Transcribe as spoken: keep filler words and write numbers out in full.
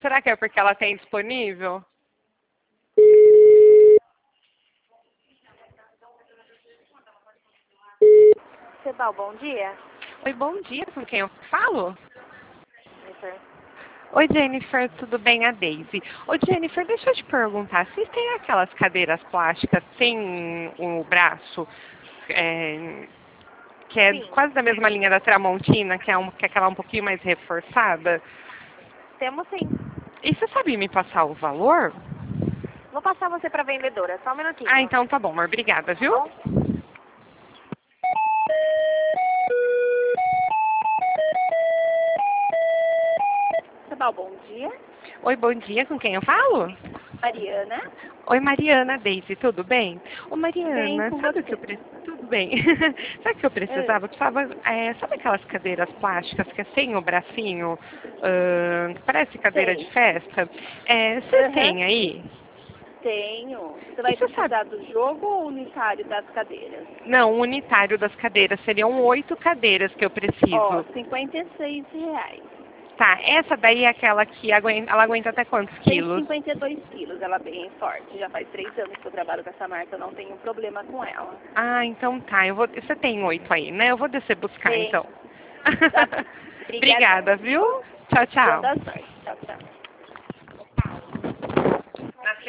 Será que é porque ela tem disponível? Sebal, bom dia. Oi, bom dia, com quem eu falo? Jennifer. Oi, Jennifer, tudo bem? A Daisy. Oi, Jennifer, deixa eu te perguntar, vocês têm aquelas cadeiras plásticas sem o braço, é, que é Sim, quase da mesma linha da Tramontina, que é, um, que é aquela um pouquinho mais reforçada? temos sim. E você sabe me passar o valor? Vou passar você para a vendedora, só um Ah, minutinho. então tá bom, amor, obrigada, Tá viu? bom? Sebal, bom dia. Oi, bom dia, com quem eu falo? Mariana. Oi, Mariana, Daisy, tudo bem? Ô, Bem Mariana, com sabe o que eu você. preciso? Tudo bem. Sabe o que eu Ah, precisava? Eu precisava, é, sabe aquelas cadeiras plásticas que é sem o bracinho, ahn, que parece cadeira de sei. festa? É, você Aham. tem aí? Tenho. Você E vai você sabe? precisar do jogo ou unitário das cadeiras? Não, o unitário das cadeiras. Seriam oito cadeiras que eu Ó, preciso. cinquenta e seis reais. Tá, essa daí é aquela que aguenta, ela aguenta até quantos Tem quilos? cinquenta e dois quilos, ela é bem forte. Já faz três anos que eu trabalho com essa marca, eu não tenho problema com ela. Ah, então tá. Eu vou, você tem oito aí, né? Eu vou descer buscar, Tem. então. Tá bom. Obrigadão. Obrigada, viu? Tchau, Boa tchau. sorte. Tchau, tchau.